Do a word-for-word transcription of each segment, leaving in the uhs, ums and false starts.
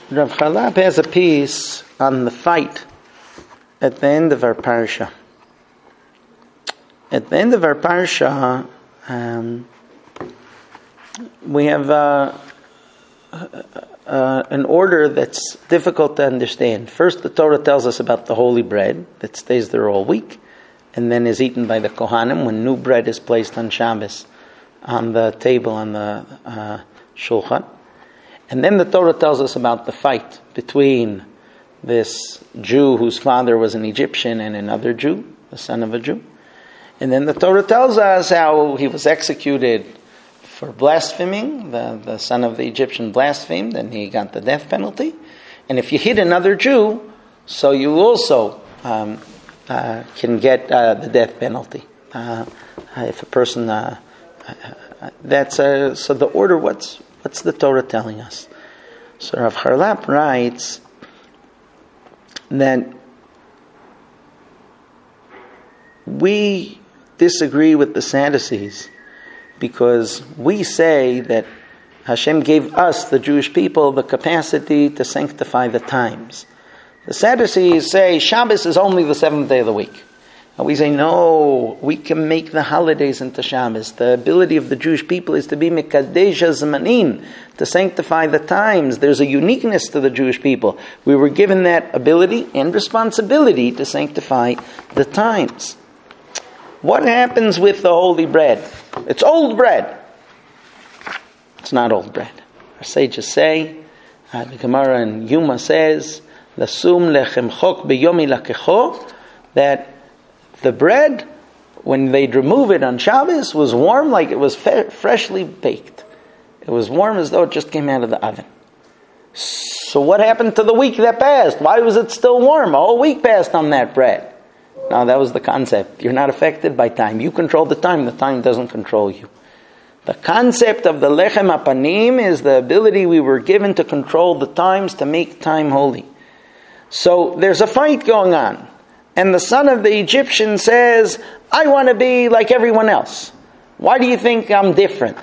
Rav Charlap has a piece on the fight at the end of our parsha. At the end of our parsha, um, we have uh, uh, an order that's difficult to understand. First, the Torah tells us about the holy bread that stays there all week and then is eaten by the Kohanim when new bread is placed on Shabbos on the table on the uh, shulchan. And then the Torah tells us about the fight between this Jew whose father was an Egyptian and another Jew, the son of a Jew. And then the Torah tells us how he was executed for blaspheming. The, the son of the Egyptian blasphemed and he got the death penalty. And if you hit another Jew, so you also um, uh, can get uh, the death penalty. Uh, if a person... Uh, uh, that's uh, so the order, what's what's the Torah telling us? So Rav Charlap writes that we disagree with the Sadducees because we say that Hashem gave us, the Jewish people, the capacity to sanctify the times. The Sadducees say Shabbos is only the seventh day of the week. And we say, no, we can make the holidays into Shabbos. The ability of the Jewish people is to be mekadesh zmanim, to sanctify the times. There's a uniqueness to the Jewish people. We were given that ability and responsibility to sanctify the times. What happens with the holy bread? It's old bread. It's not old bread. Our sages say, uh, the Gemara in Yuma says, "Lasum lechem chok beyomi lakecho," that the bread, when they'd remove it on Shabbos, was warm like it was fe- freshly baked. It was warm as though it just came out of the oven. So what happened to the week that passed? Why was it still warm? A whole week passed on that bread. No, that was the concept. You're not affected by time. You control the time. The time doesn't control you. The concept of the lechem hapanim is the ability we were given to control the times, to make time holy. So there's a fight going on. And the son of the Egyptian says, I want to be like everyone else. Why do you think I'm different?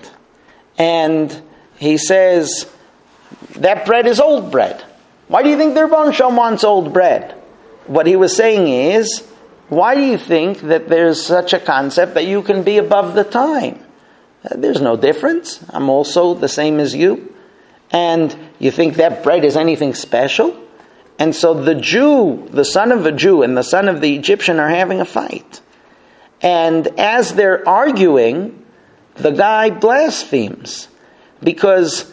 And he says, that bread is old bread. Why do you think their Rebbeinu Shalom wants old bread? What he was saying is, why do you think that there's such a concept that you can be above the time? There's no difference. I'm also the same as you. And you think that bread is anything special? And so the Jew, the son of a Jew and the son of the Egyptian are having a fight. And as they're arguing, the guy blasphemes. Because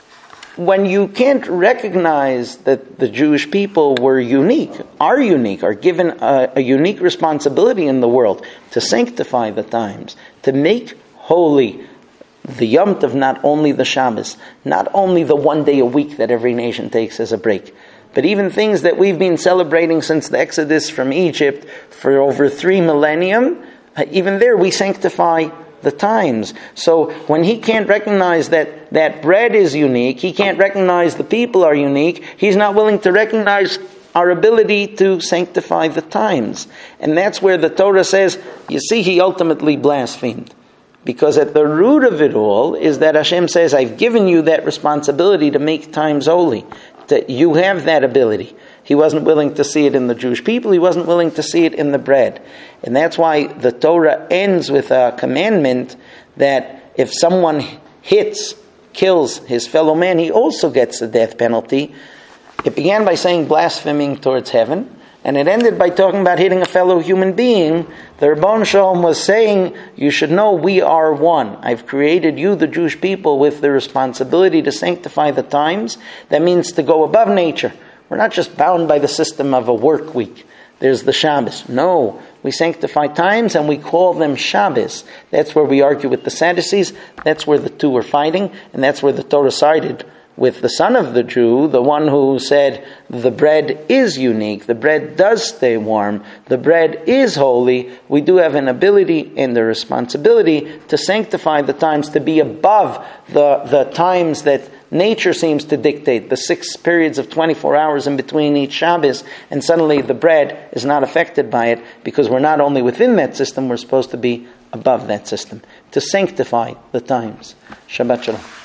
when you can't recognize that the Jewish people were unique, are unique, are given a, a unique responsibility in the world to sanctify the times, to make holy the Yom Tov, not only the Shabbos, not only the one day a week that every nation takes as a break, but even things that we've been celebrating since the Exodus from Egypt for over three millennium, even there we sanctify the times. So when he can't recognize that that bread is unique, he can't recognize the people are unique, he's not willing to recognize our ability to sanctify the times. And that's where the Torah says, you see, he ultimately blasphemed. Because at the root of it all is that Hashem says, I've given you that responsibility to make times holy. That you have that ability. He wasn't willing to see it in the Jewish people. He wasn't willing to see it in the bread. And that's why the Torah ends with a commandment that if someone hits, kills his fellow man, he also gets the death penalty. It began by saying blaspheming towards heaven. And it ended by talking about hitting a fellow human being. The Rebbeinu Shalom was saying, you should know we are one. I've created you, the Jewish people, with the responsibility to sanctify the times. That means to go above nature. We're not just bound by the system of a work week. There's the Shabbos. No, we sanctify times and we call them Shabbos. That's where we argue with the Sadducees. That's where the two are fighting. And that's where the Torah sided with the son of the Jew, the one who said the bread is unique, the bread does stay warm, the bread is holy. We do have an ability and the responsibility to sanctify the times, to be above the, the times that nature seems to dictate, the six periods of twenty-four hours in between each Shabbos, and suddenly the bread is not affected by it because we're not only within that system, we're supposed to be above that system, to sanctify the times. Shabbat Shalom.